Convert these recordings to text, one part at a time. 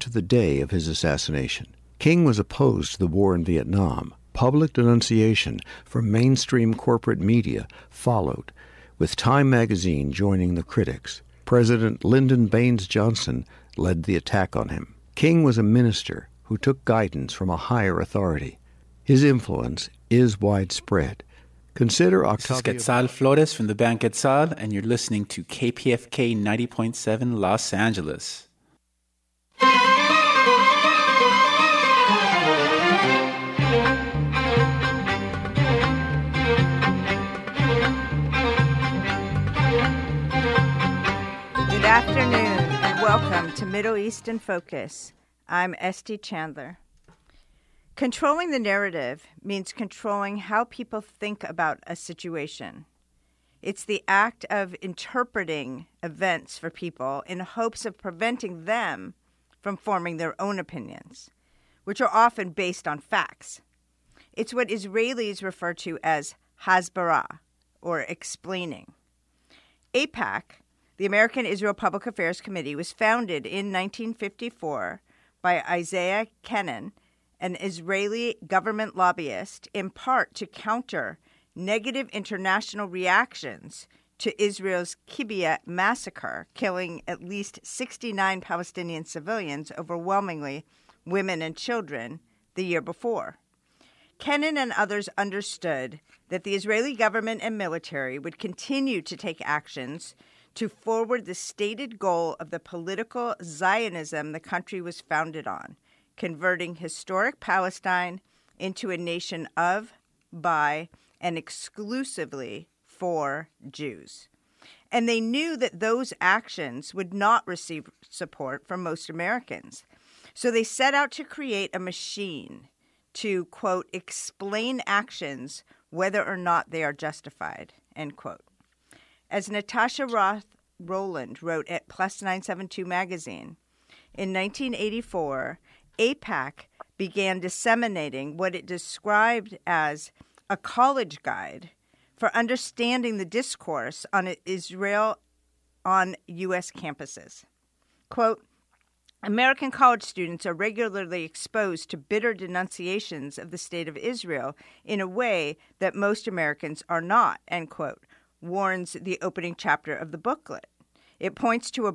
to the day of his assassination. King was opposed to the war in Vietnam. Public denunciation from mainstream corporate media followed, with Time magazine joining the critics. President Lyndon Baines Johnson led the attack on him. King was a minister who took guidance from a higher authority. His influence is widespread. Consider Octavio... This is Quetzal Flores from the band Quetzal, and you're listening to KPFK 90.7 Los Angeles. Good afternoon and welcome to Middle East in Focus. I'm Esty Chandler. Controlling the narrative means controlling how people think about a situation. It's the act of interpreting events for people in hopes of preventing them from forming their own opinions, which are often based on facts. It's what Israelis refer to as hasbara, or explaining. AIPAC, the American Israel Public Affairs Committee, was founded in 1954 by Isaiah Kenan, an Israeli government lobbyist, in part to counter negative international reactions to Israel's Kibbutz massacre, killing at least 69 Palestinian civilians, overwhelmingly women and children, the year before. Kenan and others understood that the Israeli government and military would continue to take actions to forward the stated goal of the political Zionism the country was founded on, converting historic Palestine into a nation of, by, and exclusively for Jews. And they knew that those actions would not receive support from most Americans. So they set out to create a machine to, quote, explain actions whether or not they are justified, end quote. As Natasha Roth Rowland wrote at Plus 972 magazine, in 1984, AIPAC began disseminating what it described as a college guide for understanding the discourse on Israel on U.S. campuses. Quote, American college students are regularly exposed to bitter denunciations of the state of Israel in a way that most Americans are not, end quote, warns the opening chapter of the booklet. It points to a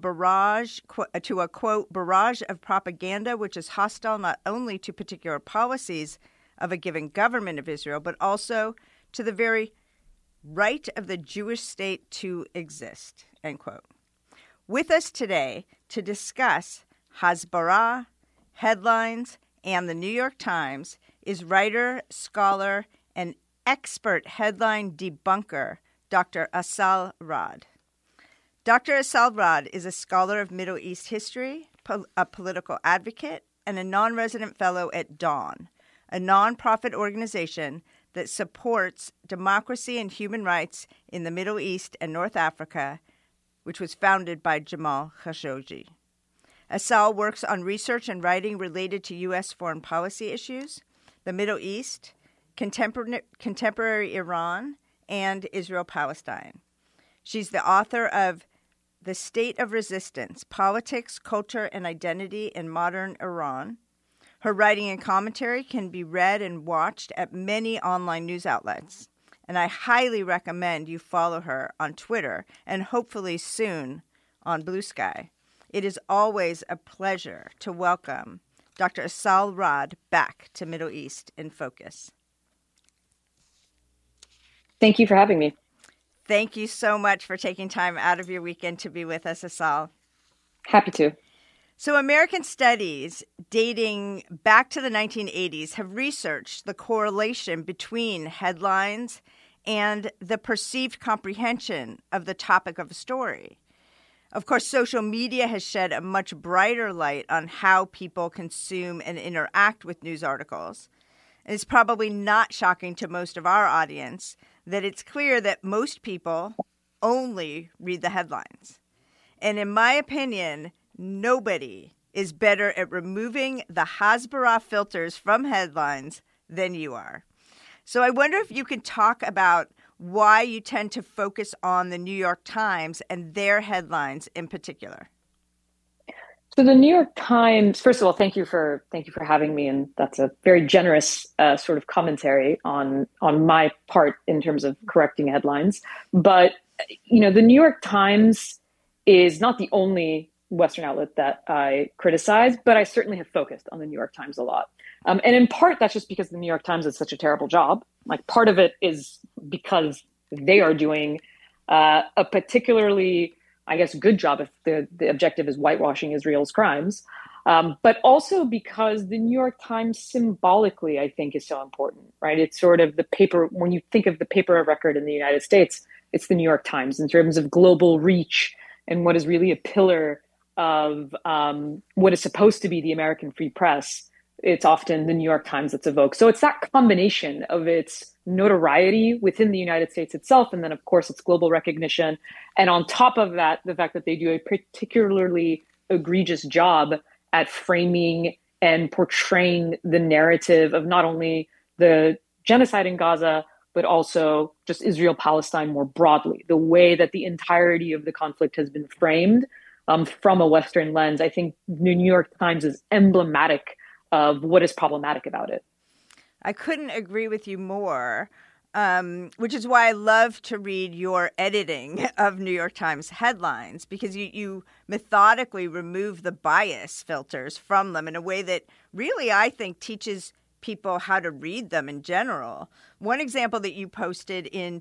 quote, barrage of propaganda which is hostile not only to particular policies of a given government of Israel, but also to the very right of the Jewish state to exist, end quote. With us today to discuss Hasbara, headlines, and the New York Times is writer, scholar, and expert headline debunker, Dr. Asal Rad. Dr. Asal Rad is a scholar of Middle East history, a political advocate, and a non-resident fellow at Dawn, a nonprofit organization that supports democracy and human rights in the Middle East and North Africa, which was founded by Jamal Khashoggi. Asal works on research and writing related to U.S. foreign policy issues, the Middle East, contemporary Iran, and Israel-Palestine. She's the author of The State of Resistance, Politics, Culture, and Identity in Modern Iran. Her writing and commentary can be read and watched at many online news outlets, and I highly recommend you follow her on Twitter and hopefully soon on Blue Sky. It is always a pleasure to welcome Dr. Asal Rad back to Middle East in Focus. Thank you for having me. Thank you so much for taking time out of your weekend to be with us, Asal. Happy to. So American studies dating back to the 1980s have researched the correlation between headlines and the perceived comprehension of the topic of a story. Of course, social media has shed a much brighter light on how people consume and interact with news articles. And it's probably not shocking to most of our audience that it's clear that most people only read the headlines. And in my opinion, nobody is better at removing the Hasbara filters from headlines than you are. So I wonder if you can talk about why you tend to focus on the New York Times and their headlines in particular. So the New York Times, first of all, thank you for having me, and that's a very generous sort of commentary on my part in terms of correcting headlines. But the New York Times is not the only Western outlet that I criticize, but I certainly have focused on the New York Times a lot. And in part, that's just because the New York Times is such a terrible job. Like part of it is because they are doing a particularly, I guess, good job if the objective is whitewashing Israel's crimes. But also because the New York Times symbolically, I think, is so important, right? It's sort of the paper, when you think of the paper of record in the United States, it's the New York Times in terms of global reach and what is really a pillar of what is supposed to be the American free press. It's often the New York Times that's evoked. So it's that combination of its notoriety within the United States itself, and then, of course, its global recognition. And on top of that, the fact that they do a particularly egregious job at framing and portraying the narrative of not only the genocide in Gaza, but also just Israel-Palestine more broadly. The way that the entirety of the conflict has been framed from a Western lens, I think the New York Times is emblematic of what is problematic about it. I couldn't agree with you more, which is why I love to read your editing of New York Times headlines, because you methodically remove the bias filters from them in a way that really, I think, teaches people how to read them in general. One example that you posted in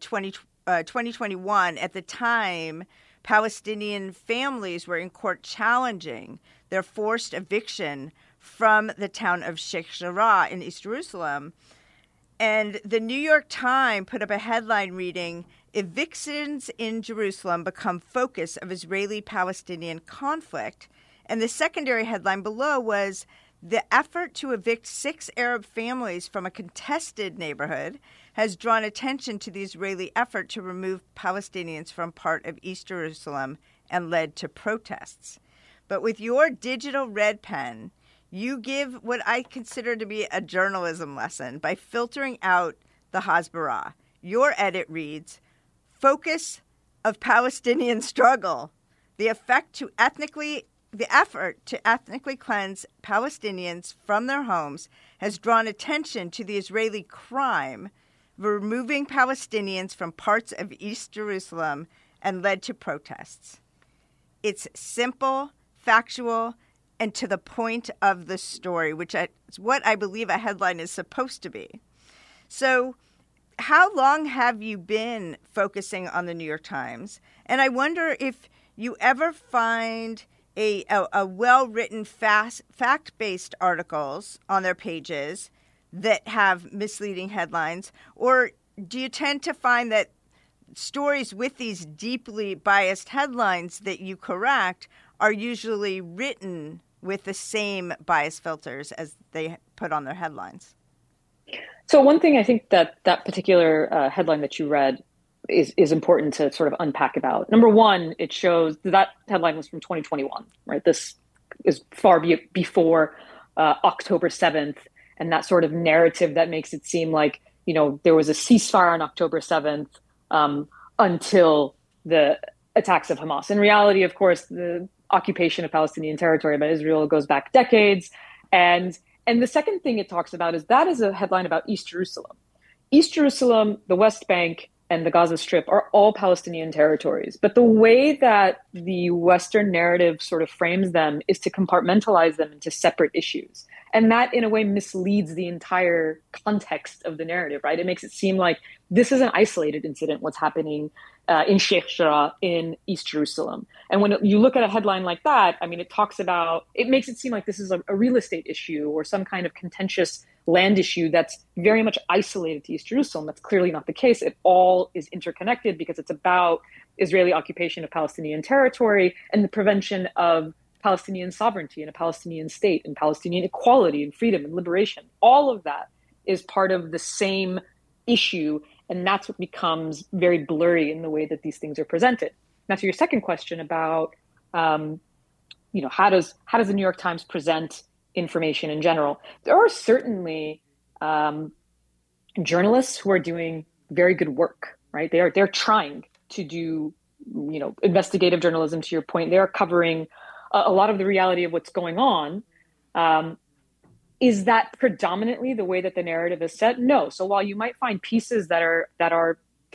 2021, at the time, Palestinian families were in court challenging their forced eviction from the town of Sheikh Jarrah in East Jerusalem. And the New York Times put up a headline reading, "Evictions in Jerusalem become focus of Israeli-Palestinian conflict." And the secondary headline below was, "The effort to evict 6 Arab families from a contested neighborhood has drawn attention to the Israeli effort to remove Palestinians from part of East Jerusalem and led to protests." But with your digital red pen, you give what I consider to be a journalism lesson by filtering out the Hasbara. Your edit reads, "Focus of Palestinian struggle, the effort to ethnically cleanse Palestinians from their homes has drawn attention to the Israeli crime of removing Palestinians from parts of East Jerusalem and led to protests." It's simple, factual, and to the point of the story, which is what I believe a headline is supposed to be. So how long have you been focusing on the New York Times? And I wonder if you ever find a well-written, fact-based articles on their pages that have misleading headlines, or do you tend to find that stories with these deeply biased headlines that you correct are usually written with the same bias filters as they put on their headlines? So one thing I think that particular headline that you read is important to sort of unpack about. Number one, it shows that headline was from 2021, right? This is far before October 7th, and that sort of narrative that makes it seem like, there was a ceasefire on October 7th until the attacks of Hamas. In reality, of course, the occupation of Palestinian territory by Israel goes back decades. And the second thing it talks about is that is a headline about East Jerusalem. East Jerusalem, the West Bank, and the Gaza Strip are all Palestinian territories. But the way that the Western narrative sort of frames them is to compartmentalize them into separate issues. And that, in a way, misleads the entire context of the narrative, right? It makes it seem like this is an isolated incident, what's happening in Sheikh Jarrah in East Jerusalem. And when you look at a headline like that, I mean, it makes it seem like this is a real estate issue or some kind of contentious land issue that's very much isolated to East Jerusalem. That's clearly not the case. It all is interconnected because it's about Israeli occupation of Palestinian territory and the prevention of Palestinian sovereignty and a Palestinian state and Palestinian equality and freedom and liberation. All of that is part of the same issue, and that's what becomes very blurry in the way that these things are presented. Now, to your second question about, how does the New York Times present information in general? There are certainly journalists who are doing very good work, right? They're trying to do, investigative journalism. To your point, they are covering a lot of the reality of what's going on. Is that predominantly the way that the narrative is set? No. So while you might find pieces that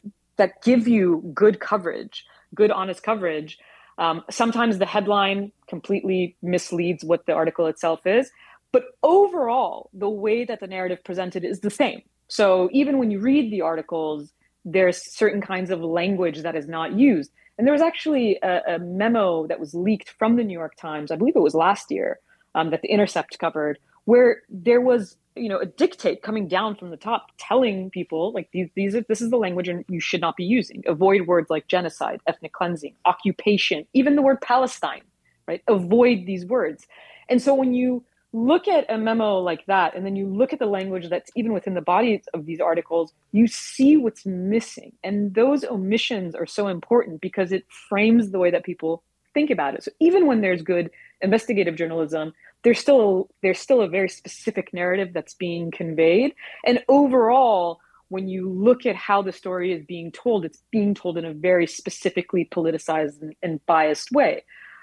give you good coverage, good honest coverage, sometimes the headline completely misleads what the article itself is. But overall, the way that the narrative presented is the same. So even when you read the articles, there's certain kinds of language that is not used. And there was actually a memo that was leaked from the New York Times, I believe it was last year, that The Intercept covered, where there was, a dictate coming down from the top telling people, like, this is the language and you should not be using. Avoid words like genocide, ethnic cleansing, occupation, even the word Palestine, right? Avoid these words. And so when you look at a memo like that, and then you look at the language that's even within the body of these articles, you see what's missing. And those omissions are so important because it frames the way that people think about it. So even when there's good investigative journalism, there's still a very specific narrative that's being conveyed. And overall, when you look at how the story is being told, it's being told in a very specifically politicized and biased way.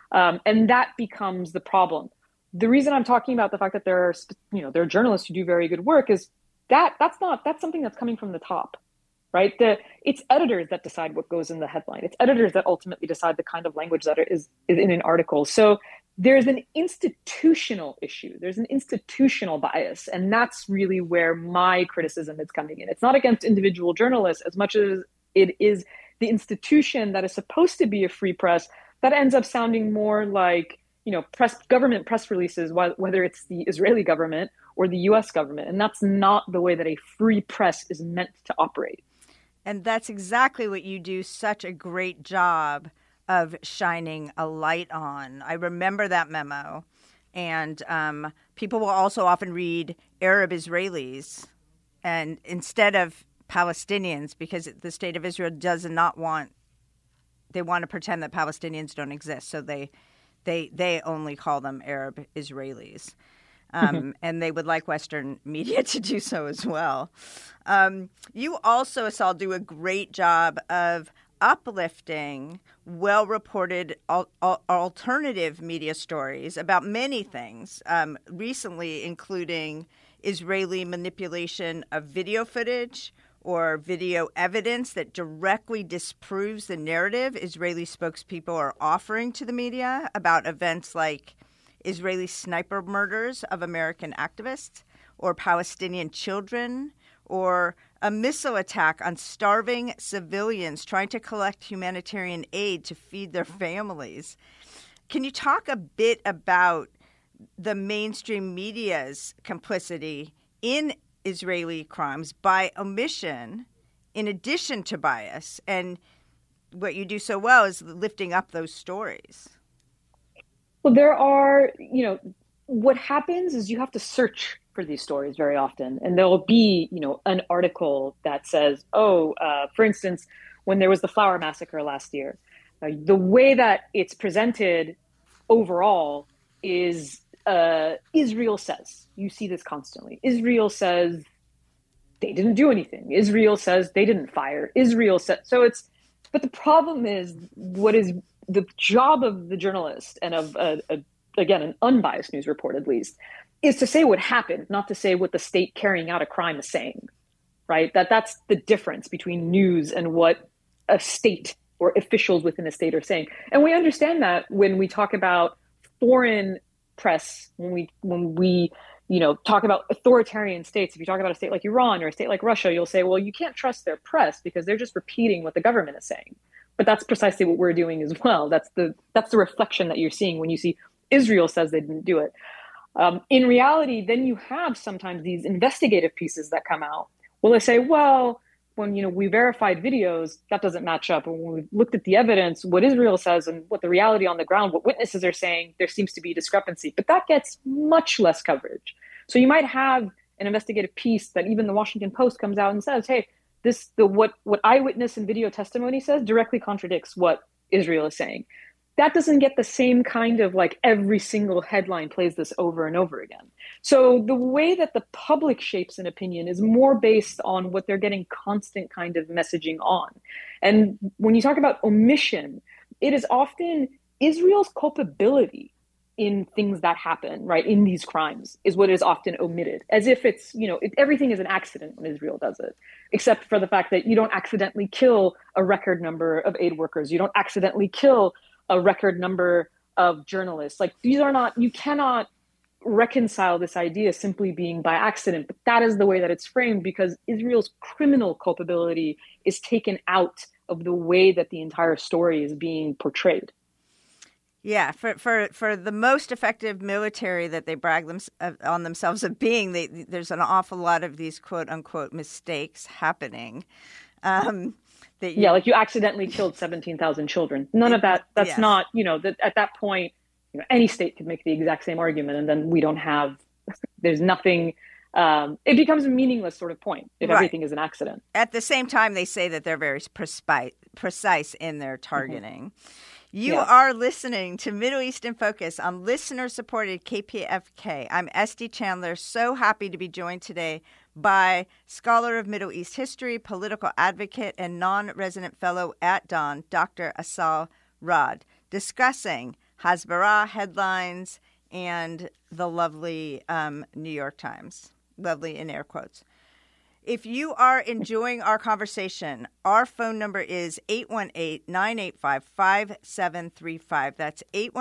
And that becomes the problem. The reason I'm talking about the fact that there are journalists who do very good work is that's something that's coming from the top, right? It's editors that decide what goes in the headline. It's editors that ultimately decide the kind of language that is in an article. So there's an institutional issue. There's an institutional bias. And that's really where my criticism is coming in. It's not against individual journalists as much as it is the institution that is supposed to be a free press that ends up sounding more like, government press releases, whether it's the Israeli government or the US government. And that's not the way that a free press is meant to operate. And that's exactly what you do such a great job of shining a light on. I remember that memo. And people will also often read Arab Israelis and instead of Palestinians, because the state of Israel does not want, they want to pretend that Palestinians don't exist. So they only call them Arab Israelis. And they would like Western media to do so as well. You also, Asal, do a great job of uplifting well-reported alternative media stories about many things, recently including Israeli manipulation of video footage or video evidence that directly disproves the narrative Israeli spokespeople are offering to the media about events like Israeli sniper murders of American activists or Palestinian children or a missile attack on starving civilians trying to collect humanitarian aid to feed their families. Can you talk a bit about the mainstream media's complicity in Israeli crimes by omission in addition to bias? And what you do so well is lifting up those stories. Well, there are, what happens is you have to search for these stories very often. And there will be, an article that says, for instance, when there was the flower massacre last year, the way that it's presented overall is Israel says. You see this constantly. Israel says they didn't do anything. Israel says they didn't fire. Israel said so. But the problem is, what is the job of the journalist and of again an unbiased news report at least is to say what happened, not to say what the state carrying out a crime is saying. Right? That's the difference between news and what a state or officials within a state are saying. And we understand that when we talk about foreign press, when we talk about authoritarian states. If you talk about a state like Iran or a state like Russia, you'll say, well, you can't trust their press because they're just repeating what the government is saying. But that's precisely what we're doing as well. That's the reflection that you're seeing when you see Israel says they didn't do it. In reality, then you have sometimes these investigative pieces that come out. Well, they say, well, when we verified videos, that doesn't match up. And when we looked at the evidence, what Israel says and what the reality on the ground, what witnesses are saying, there seems to be a discrepancy. But that gets much less coverage. So you might have an investigative piece that even the Washington Post comes out and says, hey, what eyewitness and video testimony says directly contradicts what Israel is saying. That doesn't get the same kind of every single headline plays this over and over again. So the way that the public shapes an opinion is more based on what they're getting constant kind of messaging on. And when you talk about omission, it is often Israel's culpability in things that happen, right, in these crimes is what is often omitted, as if it's, everything is an accident when Israel does it, except for the fact that you don't accidentally kill a record number of aid workers. You don't accidentally kill a record number of journalists. Like, these are not, you cannot reconcile this idea simply being by accident, but that is the way that it's framed because Israel's criminal culpability is taken out of the way that the entire story is being portrayed. Yeah, for the most effective military that they brag on themselves of being, there's an awful lot of these quote unquote mistakes happening. Like you accidentally killed 17,000 children. None of that. That's yes. Not, that at that point, any state could make the exact same argument, and then we don't have. There's nothing. It becomes a meaningless sort of point if right. Everything is an accident. At the same time, they say that they're very precise in their targeting. Mm-hmm. You are listening to Middle East in Focus on listener-supported KPFK. I'm Esty Chandler, so happy to be joined today by scholar of Middle East history, political advocate, and non-resident fellow at Dawn, Dr. Asal Rad, discussing Hasbara headlines and the lovely New York Times. Lovely in air quotes. If you are enjoying our conversation, our phone number is 818-985-5735. That's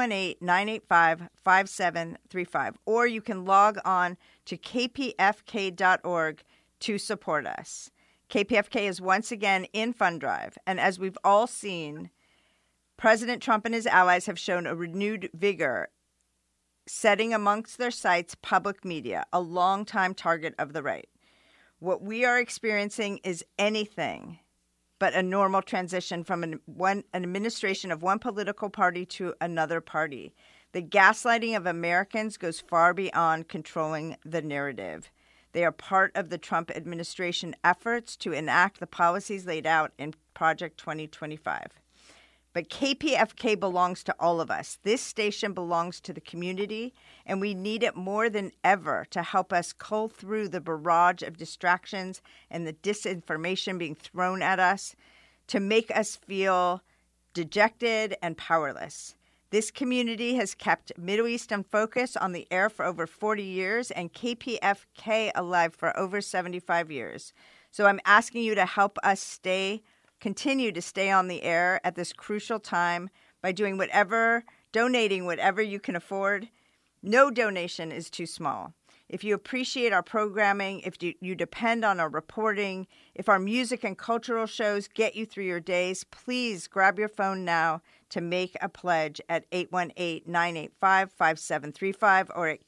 818-985-5735. Or you can log on to kpfk.org to support us. KPFK is once again in fund drive. And as we've all seen, President Trump and his allies have shown a renewed vigor, setting amongst their sights public media, a longtime target of the right. What we are experiencing is anything but a normal transition from an administration of one political party to another party. The gaslighting of Americans goes far beyond controlling the narrative. They are part of the Trump administration efforts to enact the policies laid out in Project 2025. But KPFK belongs to all of us. This station belongs to the community, and we need it more than ever to help us cull through the barrage of distractions and the disinformation being thrown at us to make us feel dejected and powerless. This community has kept Middle East in Focus on the air for over 40 years and KPFK alive for over 75 years. So I'm asking you to help us continue to stay on the air at this crucial time by donating whatever you can afford. No donation is too small. If you appreciate our programming, if you depend on our reporting, if our music and cultural shows get you through your days, please grab your phone now to make a pledge at 818-985-5735 or at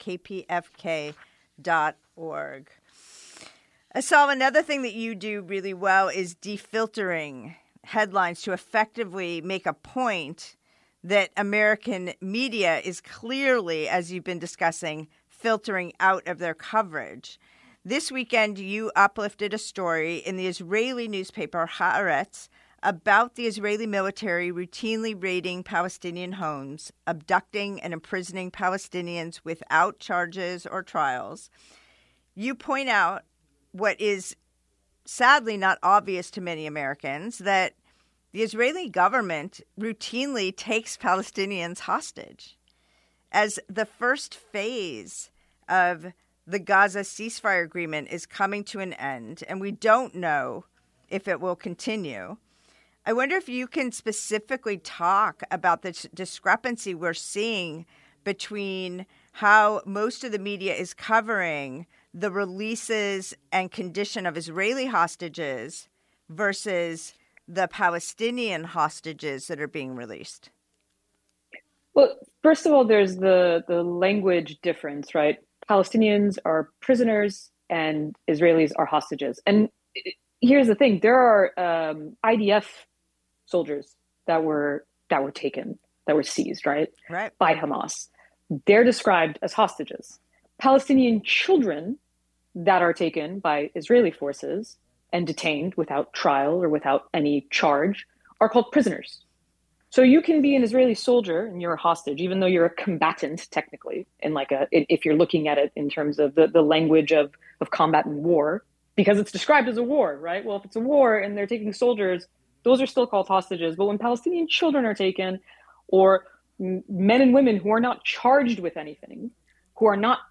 kpfk.org. Asal, another thing that you do really well is defiltering headlines to effectively make a point that American media is clearly, as you've been discussing, filtering out of their coverage. This weekend, you uplifted a story in the Israeli newspaper Haaretz about the Israeli military routinely raiding Palestinian homes, abducting and imprisoning Palestinians without charges or trials. You point out what is sadly not obvious to many Americans, that the Israeli government routinely takes Palestinians hostage. As the first phase of the Gaza ceasefire agreement is coming to an end, and we don't know if it will continue, I wonder if you can specifically talk about the discrepancy we're seeing between how most of the media is covering the releases and condition of Israeli hostages versus the Palestinian hostages that are being released. Well, first of all, there's the language difference, right? Palestinians are prisoners and Israelis are hostages. And here's the thing. There are IDF soldiers that were taken, that were seized, right? By Hamas. They're described as hostages. Palestinian children that are taken by Israeli forces and detained without trial or without any charge are called prisoners. So you can be an Israeli soldier and you're a hostage, even though you're a combatant technically, if you're looking at it in terms of the language of combat and war, because it's described as a war, right? Well, if it's a war and they're taking soldiers, those are still called hostages. But when Palestinian children are taken, or men and women who are not charged with anything, who are not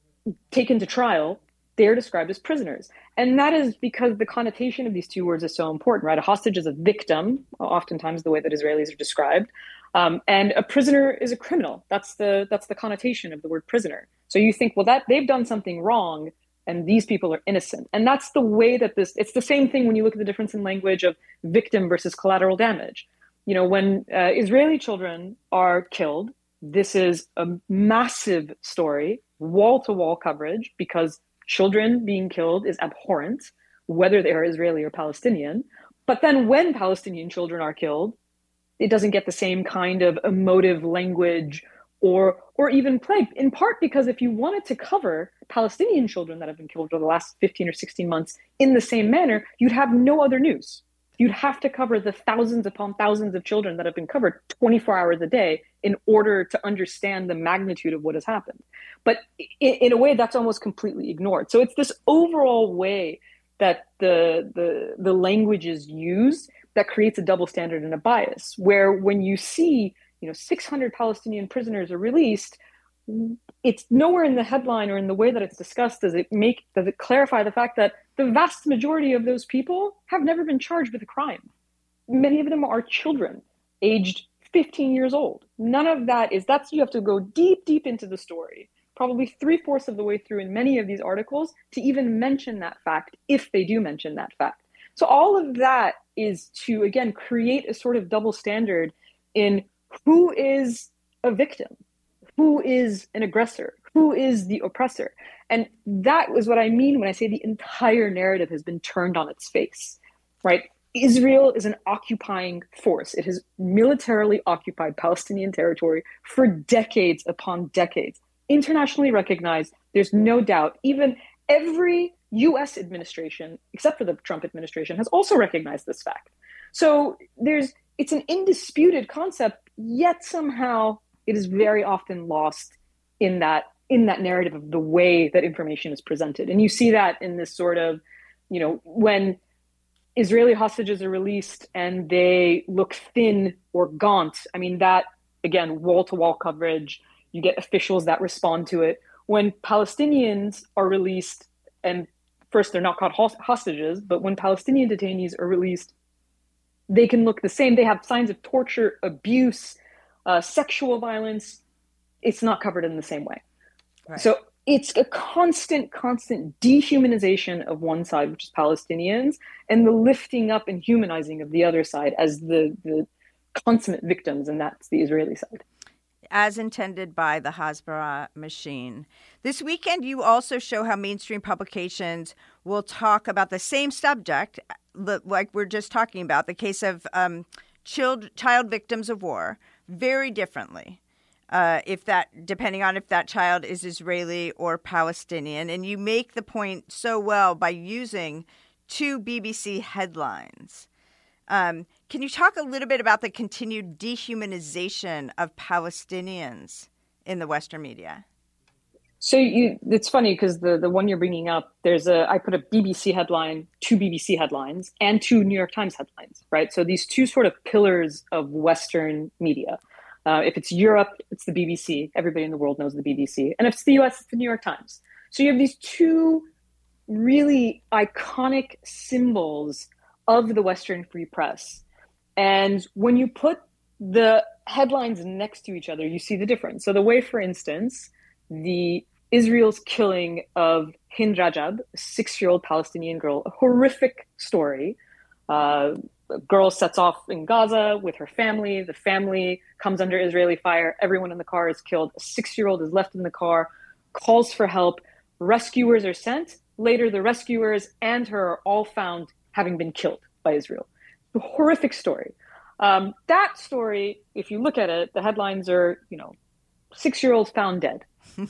taken to trial, they're described as prisoners. And that is because the connotation of these two words is so important, right? A hostage is a victim, oftentimes the way that Israelis are described. And a prisoner is a criminal. That's the connotation of the word prisoner. So you think, well, that they've done something wrong and these people are innocent. And that's the way that it's the same thing when you look at the difference in language of victim versus collateral damage. You know, when Israeli children are killed, this is a massive story, wall-to-wall coverage, because children being killed is abhorrent, whether they are Israeli or Palestinian. But then when Palestinian children are killed, it doesn't get the same kind of emotive language or even play, in part because if you wanted to cover Palestinian children that have been killed over the last 15 or 16 months in the same manner, you'd have no other news. You'd have to cover the thousands upon thousands of children that have been covered 24 hours a day in order to understand the magnitude of what has happened. But in a way, that's almost completely ignored. So it's this overall way that the language is used that creates a double standard and a bias, where when you see 600 Palestinian prisoners are released, it's nowhere in the headline or in the way that it's discussed does it clarify the fact that the vast majority of those people have never been charged with a crime. Many of them are children, aged 15 years old. None of that you have to go deep, deep into the story, probably 3/4 of the way through in many of these articles to even mention that fact, if they do mention that fact. So all of that is to, again, create a sort of double standard in who is a victim, who is an aggressor, who is the oppressor. And that was what I mean when I say the entire narrative has been turned on its face, right? Israel is an occupying force. It has militarily occupied Palestinian territory for decades upon decades. Internationally recognized, there's no doubt. Even every US administration, except for the Trump administration, has also recognized this fact. So it's an indisputed concept, yet somehow it is very often lost in that narrative of the way that information is presented. And you see that in this sort of, when Israeli hostages are released and they look thin or gaunt, I mean, that, again, wall-to-wall coverage, you get officials that respond to it. When Palestinians are released, and first they're not called hostages, but when Palestinian detainees are released, they can look the same. They have signs of torture, abuse, sexual violence. It's not covered in the same way. Right. So it's a constant dehumanization of one side, which is Palestinians, and the lifting up and humanizing of the other side as the consummate victims, and that's the Israeli side. As intended by the Hasbara machine. This weekend, you also show how mainstream publications will talk about the same subject, like we're just talking about, the case of child victims of war, very differently. Depending on if that child is Israeli or Palestinian. And you make the point so well by using two BBC headlines. Can you talk a little bit about the continued dehumanization of Palestinians in the Western media? So it's funny because the one you're bringing up, I put a BBC headline, two BBC headlines, and two New York Times headlines, right? So these two sort of pillars of Western media. If it's Europe, it's the BBC. Everybody in the world knows the BBC. And if it's the US, it's the New York Times. So you have these two really iconic symbols of the Western free press. And when you put the headlines next to each other, you see the difference. So the way, for instance, the Israel's killing of Hind Rajab, a 6-year-old Palestinian girl, a horrific story. A girl sets off in Gaza with her family. The family comes under Israeli fire. Everyone in the car is killed. A 6-year-old is left in the car, calls for help. Rescuers are sent. Later, the rescuers and her are all found having been killed by Israel. A horrific story. That story, if you look at it, the headlines are, 6-year-olds found dead.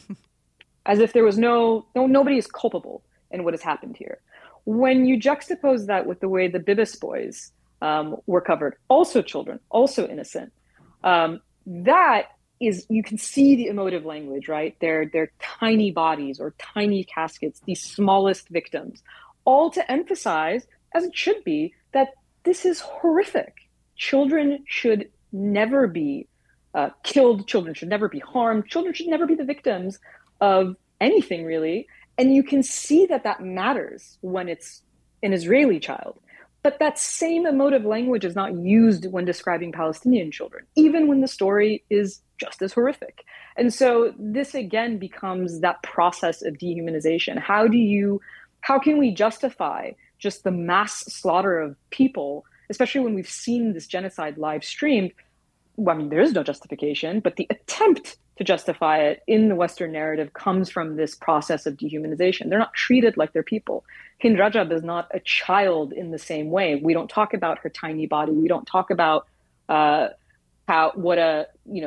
As if there was nobody is culpable in what has happened here. When you juxtapose that with the way the Bibis boys were covered, also children, also innocent, that is, you can see the emotive language, right? They're tiny bodies or tiny caskets, the smallest victims, all to emphasize, as it should be, that this is horrific. Children should never be killed. Children should never be harmed. Children should never be the victims of anything, really. And you can see that that matters when it's an Israeli child. But that same emotive language is not used when describing Palestinian children, even when the story is just as horrific. And so this again becomes that process of dehumanization. How can we justify just the mass slaughter of people, especially when we've seen this genocide live streamed? Well, I mean, there is no justification, but the attempt to justify it in the Western narrative comes from this process of dehumanization. They're not treated like they're people. Hind Rajab is not a child in the same way. We don't talk about her tiny body. We don't talk about what a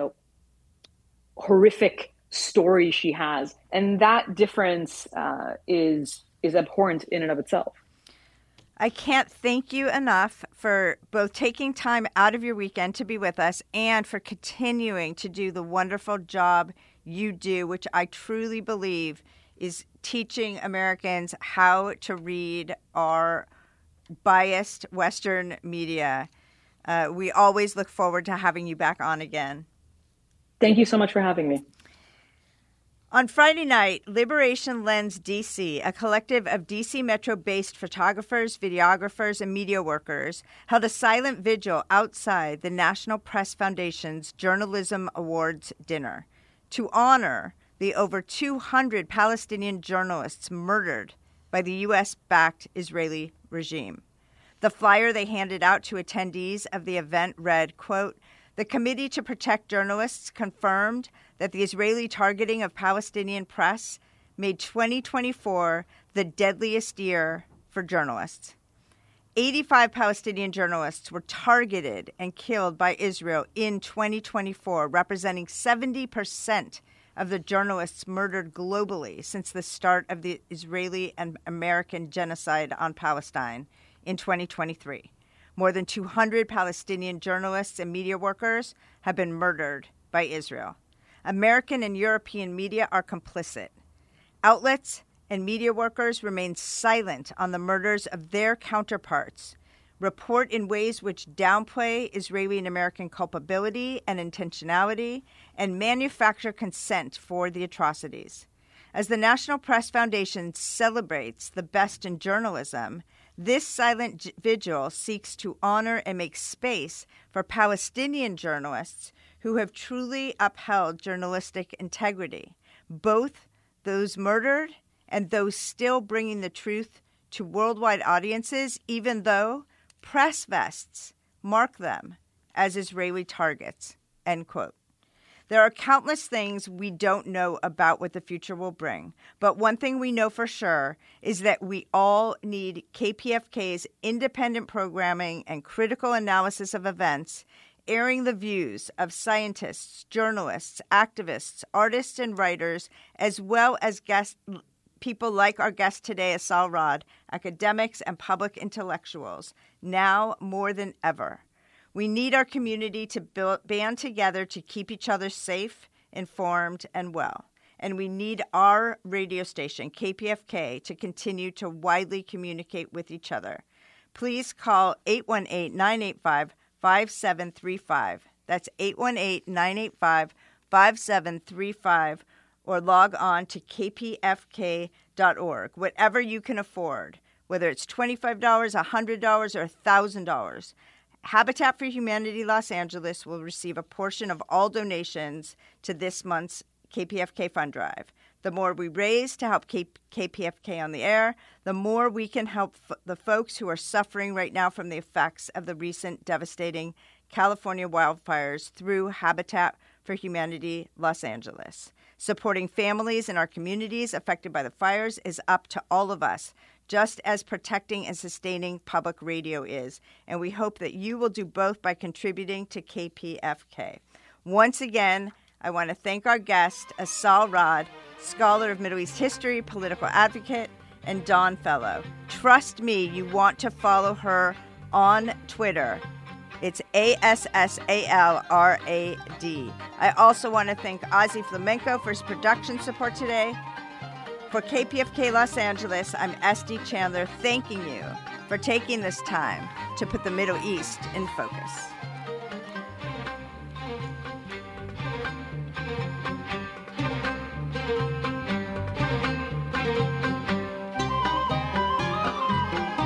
horrific story she has, and that difference is abhorrent in and of itself. I can't thank you enough for both taking time out of your weekend to be with us and for continuing to do the wonderful job you do, which I truly believe is teaching Americans how to read our biased Western media. We always look forward to having you back on again. Thank you so much for having me. On Friday night, Liberation Lens DC, a collective of DC Metro-based photographers, videographers, and media workers, held a silent vigil outside the National Press Foundation's Journalism Awards dinner to honor the over 200 Palestinian journalists murdered by the U.S.-backed Israeli regime. The flyer they handed out to attendees of the event read, quote, "The Committee to Protect Journalists confirmed that the Israeli targeting of Palestinian press made 2024 the deadliest year for journalists. 85 Palestinian journalists were targeted and killed by Israel in 2024, representing 70% of the journalists murdered globally since the start of the Israeli and American genocide on Palestine in 2023. More than 200 Palestinian journalists and media workers have been murdered by Israel. American and European media are complicit. Outlets and media workers remain silent on the murders of their counterparts, report in ways which downplay Israeli and American culpability and intentionality, and manufacture consent for the atrocities. As the National Press Foundation celebrates the best in journalism, this silent vigil seeks to honor and make space for Palestinian journalists who have truly upheld journalistic integrity, both those murdered and those still bringing the truth to worldwide audiences, even though press vests mark them as Israeli targets, end quote. There are countless things we don't know about what the future will bring, but one thing we know for sure is that we all need KPFK's independent programming and critical analysis of events, airing the views of scientists, journalists, activists, artists, and writers, as well as people like our guest today, Asal Rod, academics and public intellectuals, now more than ever. We need our community to band together to keep each other safe, informed, and well. And we need our radio station, KPFK, to continue to widely communicate with each other. Please call 818-985-5735. That's 818-985-5735, or log on to kpfk.org. Whatever you can afford, whether it's $25, $100, or $1,000. Habitat for Humanity Los Angeles will receive a portion of all donations to this month's KPFK Fund Drive. The more we raise to help keep KPFK on the air, the more we can help the folks who are suffering right now from the effects of the recent devastating California wildfires through Habitat for Humanity Los Angeles. Supporting families in our communities affected by the fires is up to all of us, just as protecting and sustaining public radio is. And we hope that you will do both by contributing to KPFK. Once again, I want to thank our guest, Asal Rod, scholar of Middle East history, political advocate, and Dawn Fellow. Trust me, you want to follow her on Twitter. It's ASSALRAD. I also want to thank Ozzy Flamenco for his production support today. For KPFK Los Angeles, I'm Esty Chandler, thanking you for taking this time to put the Middle East in focus.